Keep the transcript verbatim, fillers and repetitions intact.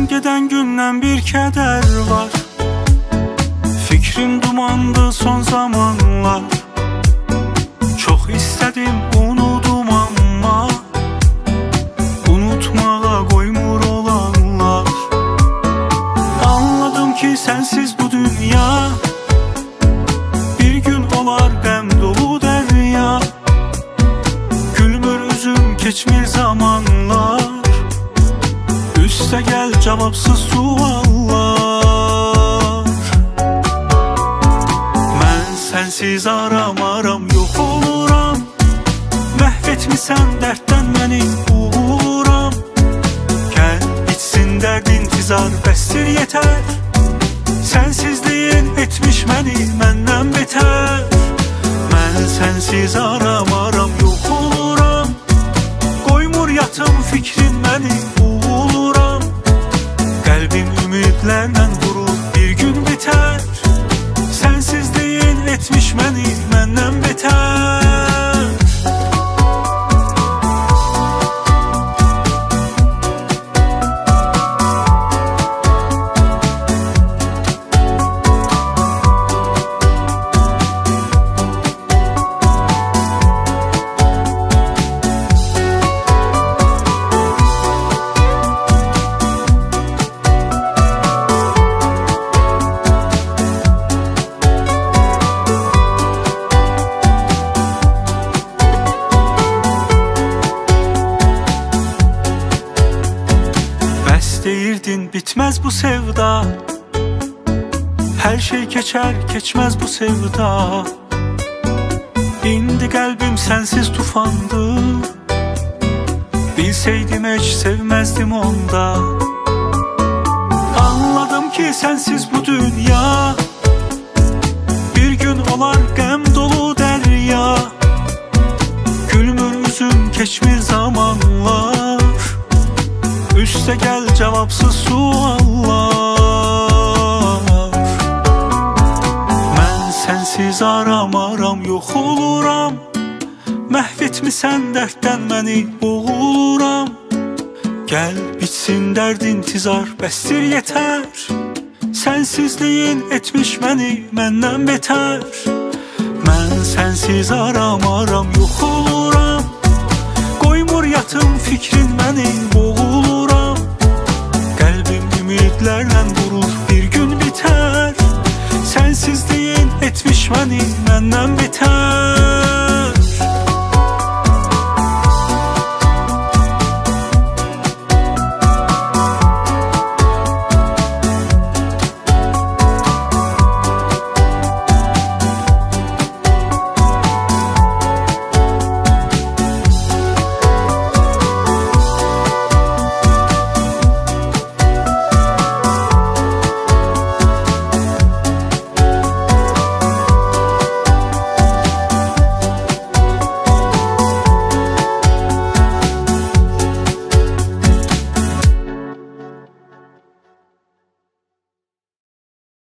gedən gündən bir kədər var. Fikrim dumandı son zamanlar. Çox istədim unudum amma unutmağa qoymur olanlar. Anladım ki sənsiz bu dünya bir gün olar qəm dolu dərya. Gülmür üzüm keçmir zamanlar. Üstə gəl cavabsız suallar. Mən sənsiz aramaram, yox oluram. Məhv etmisən dərddən məni uğuram. Gəl bitsin dərd intizar, bəsdir yetər. Sənsizliyin etmiş məni məndən betər. Mən sənsiz aramaram, yox oluram. Qoymur yatım fikrin məni uğuram. Qəlbim ümidlərlə durur, bir gün bitər. Sənsizliyin etmiş məni məndən betər. Deyirdin bitməz bu sevda. Hər şey keçər, keçməz bu sevda. İndi qəlbim sənsiz tufandır. Bilsəydim heç sevməzdim onda. Anladım ki sənsiz bu dünya bir gün olar qəm dolu dərya. Gülmür üzüm keçmir zamanlar. Üstə gəl cavabsız suallar. Mən sənsiz aramaram, yox oluram. Məhv etmisən dərddən məni boğuluram. Gəl bitsin dərd intizar, bəsdir yetər. Sənsizliyin etmiş məni məndən betər. Mən sənsiz aramaram, yox oluram. Qoymur yatım fikrin məni